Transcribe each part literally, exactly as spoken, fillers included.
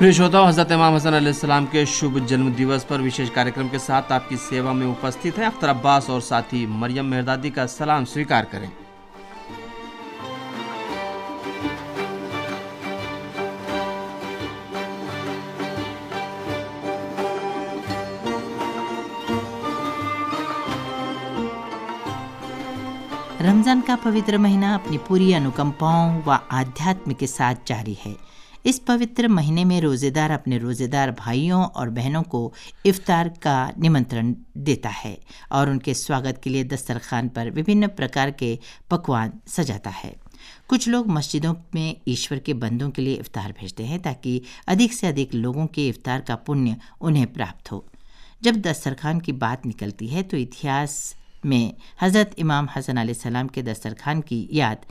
प्रिय श्रोताओं, हज़रत इमाम हसन अलैहिस्सलाम के शुभ जन्म दिवस पर विशेष कार्यक्रम के साथ आपकी सेवा में उपस्थित हैं अख्तर अब्बास और साथी मरियम मेहरदादी का सलाम स्वीकार करें। रमज़ान का पवित्र महीना अपनी पूरी अनुकंपाओं व आध्यात्म के साथ जारी है। इस पवित्र महीने में रोज़ेदार अपने रोज़ेदार भाइयों और बहनों को इफ्तार का निमंत्रण देता है और उनके स्वागत के लिए दस्तरखान पर विभिन्न प्रकार के पकवान सजाता है। कुछ लोग मस्जिदों में ईश्वर के बंदों के लिए इफ्तार भेजते हैं ताकि अधिक से अधिक लोगों के इफ्तार का पुण्य उन्हें प्राप्त हो। जब दस्तरखान की बात निकलती है तो इतिहास में हज़रत इमाम हसन अलैहिस्सलाम के दस्तरखान की याद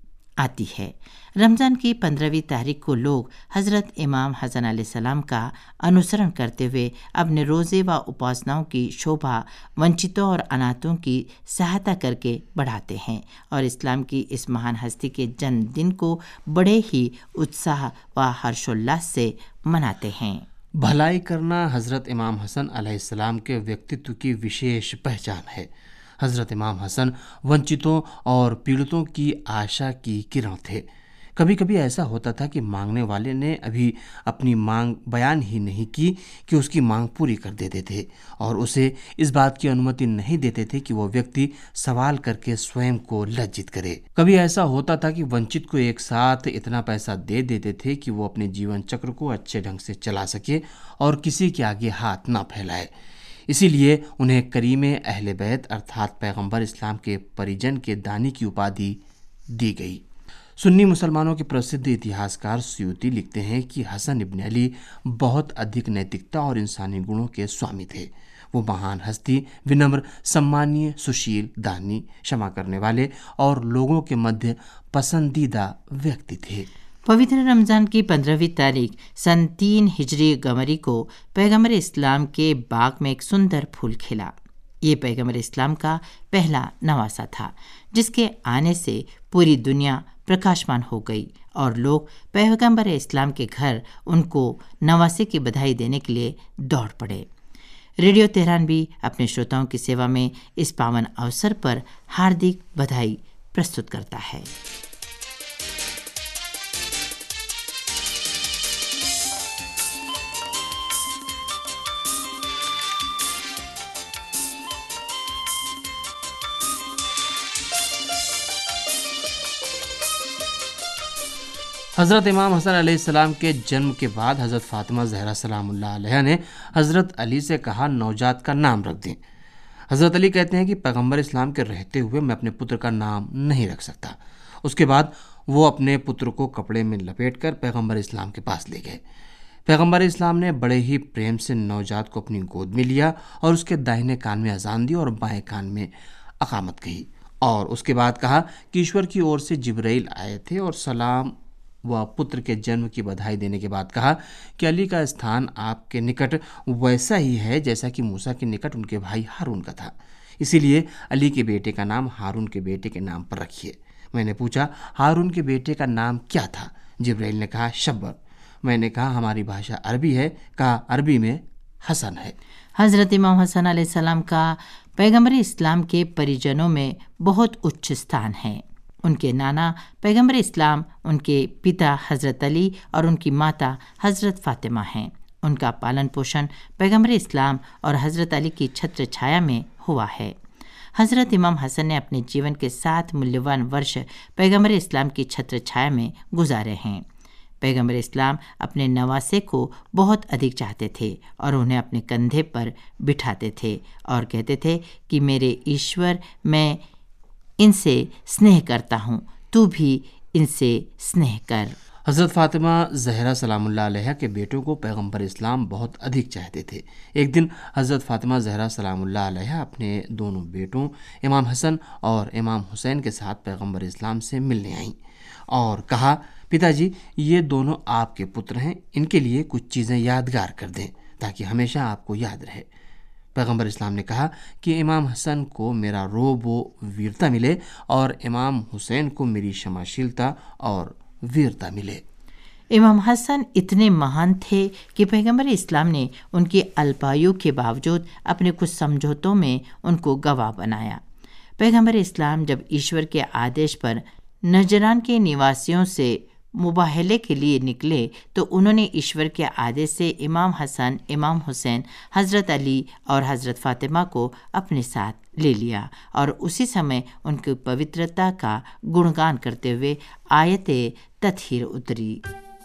आती है। रमज़ान की पंद्रहवीं तारीख को लोग हज़रत इमाम हसन अलैहिस्सलाम का अनुसरण करते हुए अपने रोज़े व उपासनाओं की शोभा वंचितों और अनाथों की सहायता करके बढ़ाते हैं और इस्लाम की इस महान हस्ती के जन्मदिन को बड़े ही उत्साह व हर्षोल्लास से मनाते हैं। भलाई करना हज़रत इमाम हसन अलैहिस्सलाम के व्यक्तित्व की विशेष पहचान है। हज़रत इमाम हसन वंचितों और पीड़ितों की आशा की किरण थे। कभी कभी ऐसा होता था कि मांगने वाले ने अभी अपनी मांग बयान ही नहीं की कि उसकी मांग पूरी कर देते थे और उसे इस बात की अनुमति नहीं देते थे कि वह व्यक्ति सवाल करके स्वयं को लज्जित करे। कभी ऐसा होता था कि वंचित को एक साथ इतना पैसा दे देते थे कि वो अपने जीवन चक्र को अच्छे ढंग से चला सके और किसी के आगे हाथ ना फैलाए। इसीलिए उन्हें करीमे अहले बैत अर्थात पैगंबर इस्लाम के परिजन के दानी की उपाधि दी गई। सुन्नी मुसलमानों के प्रसिद्ध इतिहासकार सुयूती लिखते हैं कि हसन इब्न अली बहुत अधिक नैतिकता और इंसानी गुणों के स्वामी थे। वो महान हस्ती, विनम्र, सम्मानीय, सुशील, दानी, क्षमा करने वाले और लोगों के मध्य पसंदीदा व्यक्ति थे। पवित्र रमज़ान की पंद्रहवीं तारीख सन तीन हिजरी गमरी को पैगंबर इस्लाम के बाग में एक सुंदर फूल खिला। ये पैगंबर इस्लाम का पहला नवासा था जिसके आने से पूरी दुनिया प्रकाशमान हो गई और लोग पैगंबर इस्लाम के घर उनको नवासे की बधाई देने के लिए दौड़ पड़े। रेडियो तेहरान भी अपने श्रोताओं की सेवा में इस पावन अवसर पर हार्दिक बधाई प्रस्तुत करता है। हज़रत इमाम हसन अलैहिस्सलाम के जन्म के बाद हज़रत फ़ातिमा ज़हरा सलामुल्लाह अलैहा ने हज़रत अली से कहा नौजात का नाम रख दें। हज़रत अली कहते हैं कि पैगंबर इस्लाम के रहते हुए मैं अपने पुत्र का नाम नहीं रख सकता। उसके बाद वो अपने पुत्र को कपड़े में लपेटकर पैगंबर इस्लाम के पास ले गए। पैगंबर इस्लाम ने बड़े ही प्रेम से नौजात को अपनी गोद में लिया और उसके दाहिने कान में अजान दी और बाएं कान में अकामत कही और उसके बाद कहा कि ईश्वर की ओर से जिब्राइल आए थे और सलाम व पुत्र के जन्म की बधाई देने के बाद कहा कि अली का स्थान आपके निकट वैसा ही है जैसा कि मूसा के निकट उनके भाई हारून का था। इसीलिए अली के बेटे का नाम हारून के बेटे के नाम पर रखिए। मैंने पूछा हारून के बेटे का नाम क्या था? जिब्राइल ने कहा शब्बर। मैंने कहा हमारी भाषा अरबी है। कहा अरबी में हसन है। हज़रत इमाम हसन अलैहिस्सलाम का पैगंबर इस्लाम के परिजनों में बहुत उच्च स्थान है। उनके नाना पैगंबर इस्लाम, उनके पिता हज़रत अली और उनकी माता हज़रत फ़ातिमा हैं। उनका पालन पोषण पैगंबर इस्लाम और हज़रत अली की छत्र छाया में हुआ है। हज़रत इमाम हसन ने अपने जीवन के सात मूल्यवान वर्ष पैगंबर इस्लाम की छत्र छाया में गुजारे हैं। पैगंबर इस्लाम अपने नवासे को बहुत अधिक चाहते थे और उन्हें अपने कंधे पर बिठाते थे और कहते थे कि मेरे ईश्वर, मैं इनसे स्नेह करता हूँ, तू भी इनसे स्नेह कर। हज़रत फ़ातिमा ज़हरा सलामुल्लाह अलैहा के बेटों को पैगंबर इस्लाम बहुत अधिक चाहते थे। एक दिन हज़रत फ़ातिमा ज़हरा सलामुल्लाह अलैहा अपने दोनों बेटों इमाम हसन और इमाम हुसैन के साथ पैगंबर इस्लाम से मिलने आईं और कहा पिताजी ये दोनों आपके पुत्र हैं, इनके लिए कुछ चीज़ें यादगार कर दें ताकि हमेशा आपको याद रहे। पैगंबर इस्लाम ने कहा कि इमाम हसन को मेरा रोब व वीरता मिले और इमाम हुसैन को मेरी क्षमाशीलता और वीरता मिले। इमाम हसन इतने महान थे कि पैगंबर इस्लाम ने उनकी अल्पायु के बावजूद अपने कुछ समझौतों में उनको गवाह बनाया। पैगंबर इस्लाम जब ईश्वर के आदेश पर नजरान के निवासियों से मुबाहले के लिए निकले तो उन्होंने ईश्वर के आदेश से इमाम हसन, इमाम हुसैन, हज़रत अली और हज़रत फ़ातिमा को अपने साथ ले लिया और उसी समय उनकी पवित्रता का गुणगान करते हुए आयते तत्हीर उतरी।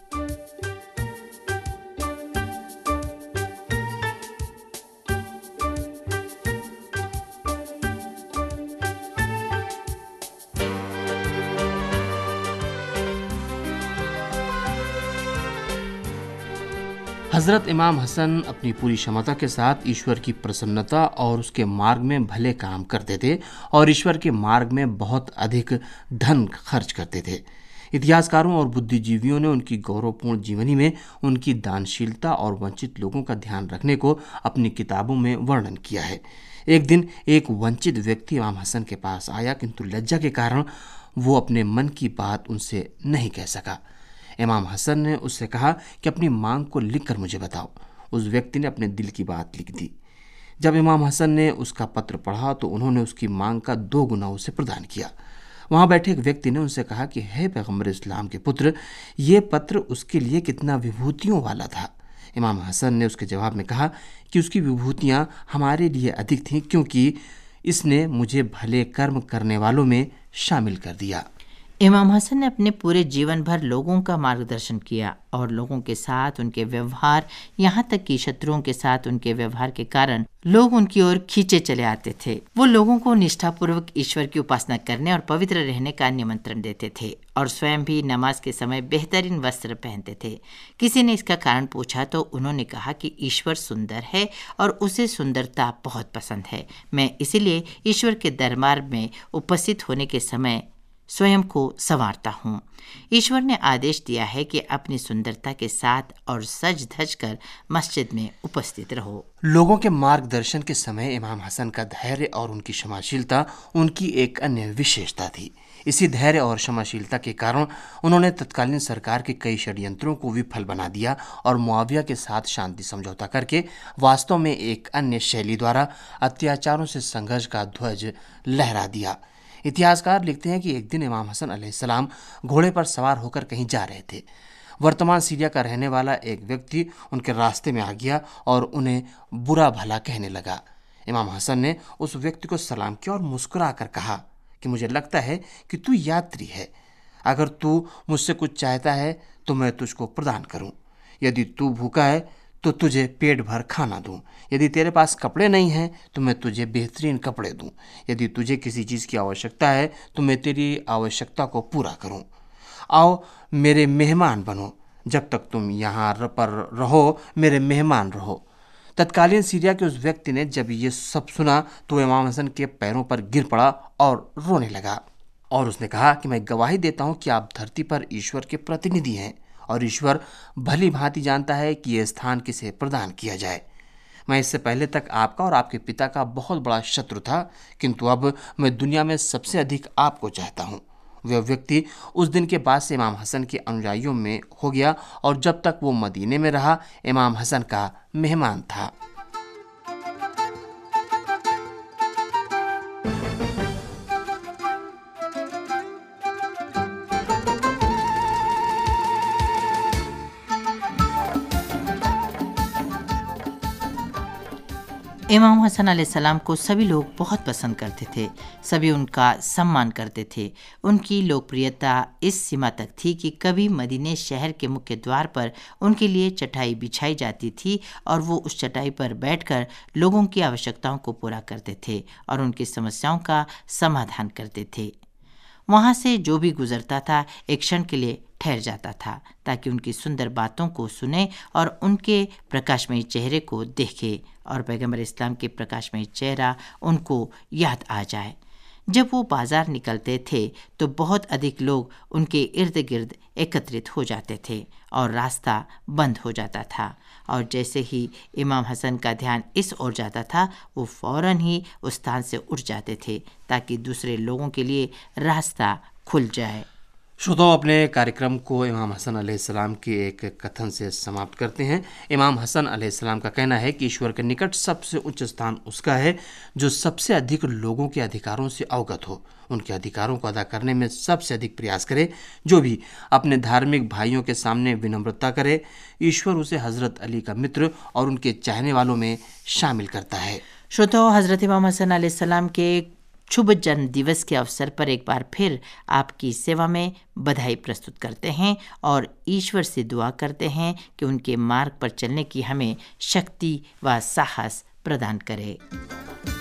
हज़रत इमाम हसन अपनी पूरी क्षमता के साथ ईश्वर की प्रसन्नता और उसके मार्ग में भले काम करते थे और ईश्वर के मार्ग में बहुत अधिक धन खर्च करते थे। इतिहासकारों और बुद्धिजीवियों ने उनकी गौरवपूर्ण जीवनी में उनकी दानशीलता और वंचित लोगों का ध्यान रखने को अपनी किताबों में वर्णन किया है। एक दिन एक वंचित व्यक्ति इमाम हसन के पास आया, किंतु लज्जा के कारण वो अपने मन की बात उनसे नहीं कह सका। इमाम हसन ने उससे कहा कि अपनी मांग को लिखकर मुझे बताओ। उस व्यक्ति ने अपने दिल की बात लिख दी। जब इमाम हसन ने उसका पत्र पढ़ा तो उन्होंने उसकी मांग का दो गुना उसे प्रदान किया। वहाँ बैठे एक व्यक्ति ने उनसे कहा कि हे पैगंबर इस्लाम के पुत्र, ये पत्र उसके लिए कितना विभूतियों वाला था। इमाम हसन ने उसके जवाब में कहा कि उसकी विभूतियाँ हमारे लिए अधिक थीं, क्योंकि इसने मुझे भले कर्म करने वालों में शामिल कर दिया। इमाम हसन ने अपने पूरे जीवन भर लोगों का मार्गदर्शन किया और लोगों के साथ उनके व्यवहार, यहाँ तक कि शत्रुओं के साथ उनके व्यवहार के कारण लोग उनकी ओर खींचे चले आते थे। वो लोगों को निष्ठापूर्वक ईश्वर की उपासना करने और पवित्र रहने का निमंत्रण देते थे और स्वयं भी नमाज के समय बेहतरीन वस्त्र पहनते थे। किसी ने इसका कारण पूछा तो उन्होंने कहा कि ईश्वर सुंदर है और उसे सुंदरता बहुत पसंद है। मैं इसीलिए ईश्वर के दरबार में उपस्थित होने के समय स्वयं को संवारता हूँ। ईश्वर ने आदेश दिया है कि अपनी सुंदरता के साथ और सज धज कर मस्जिद में उपस्थित रहो। लोगों के मार्गदर्शन के समय इमाम हसन का धैर्य और उनकी क्षमाशीलता उनकी एक अन्य विशेषता थी। इसी धैर्य और क्षमाशीलता के कारण उन्होंने तत्कालीन सरकार के कई षड्यंत्रों को विफल बना दिया और मुआविया के साथ शांति समझौता करके वास्तव में एक अन्य शैली द्वारा अत्याचारों से संघर्ष का ध्वज लहरा दिया। इतिहासकार लिखते हैं कि एक दिन इमाम हसन अलैहिस्सलाम घोड़े पर सवार होकर कहीं जा रहे थे। वर्तमान सीरिया का रहने वाला एक व्यक्ति उनके रास्ते में आ गया और उन्हें बुरा भला कहने लगा। इमाम हसन ने उस व्यक्ति को सलाम किया और मुस्कुरा कर कहा कि मुझे लगता है कि तू यात्री है। अगर तू मुझसे कुछ चाहता है तो मैं तुझको प्रदान करूं। यदि तू भूखा है तो तुझे पेट भर खाना दूं। यदि तेरे पास कपड़े नहीं हैं तो मैं तुझे बेहतरीन कपड़े दूं। यदि तुझे किसी चीज़ की आवश्यकता है तो मैं तेरी आवश्यकता को पूरा करूं। आओ मेरे मेहमान बनो। जब तक तुम यहाँ पर रहो मेरे मेहमान रहो। तत्कालीन सीरिया के उस व्यक्ति ने जब ये सब सुना तो इमाम हसन के पैरों पर गिर पड़ा और रोने लगा और उसने कहा कि मैं गवाही देता हूँ कि आप धरती पर ईश्वर के प्रतिनिधि हैं और ईश्वर भली भांति जानता है कि यह स्थान किसे प्रदान किया जाए। मैं इससे पहले तक आपका और आपके पिता का बहुत बड़ा शत्रु था, किंतु अब मैं दुनिया में सबसे अधिक आपको चाहता हूँ। वह व्यक्ति उस दिन के बाद से इमाम हसन के अनुयायियों में हो गया और जब तक वो मदीने में रहा इमाम हसन का मेहमान था। इमाम हसन अलैहिस्सलाम को सभी लोग बहुत पसंद करते थे। सभी उनका सम्मान करते थे। उनकी लोकप्रियता इस सीमा तक थी कि कभी मदीने शहर के मुख्य द्वार पर उनके लिए चटाई बिछाई जाती थी और वो उस चटाई पर बैठकर लोगों की आवश्यकताओं को पूरा करते थे और उनकी समस्याओं का समाधान करते थे। वहाँ से जो भी गुजरता था एक क्षण के लिए ठहर जाता था ताकि उनकी सुंदर बातों को सुने और उनके प्रकाशमयी चेहरे को देखे और पैगंबर इस्लाम के प्रकाशमयी चेहरा उनको याद आ जाए। जब वो बाजार निकलते थे तो बहुत अधिक लोग उनके इर्द गिर्द एकत्रित हो जाते थे और रास्ता बंद हो जाता था और जैसे ही इमाम हसन का ध्यान इस ओर जाता था वो फौरन ही उस स्थान से उठ जाते थे ताकि दूसरे लोगों के लिए रास्ता खुल जाए। श्रोताओं, अपने कार्यक्रम को इमाम हसन अलैहिस्सलाम के एक कथन से समाप्त करते हैं। इमाम हसन अलैहिस्सलाम का कहना है कि ईश्वर के निकट सबसे उच्च स्थान उसका है जो सबसे अधिक लोगों के अधिकारों से अवगत हो, उनके अधिकारों को अदा करने में सबसे अधिक प्रयास करे, जो भी अपने धार्मिक भाइयों के सामने विनम्रता करे, ईश्वर उसे हज़रत अली का मित्र और उनके चाहने वालों में शामिल करता है। श्रोताओं, हज़रत इमाम हसन अलैहिस्सलाम के शुभ जन्म दिवस के अवसर पर एक बार फिर आपकी सेवा में बधाई प्रस्तुत करते हैं और ईश्वर से दुआ करते हैं कि उनके मार्ग पर चलने की हमें शक्ति व साहस प्रदान करे।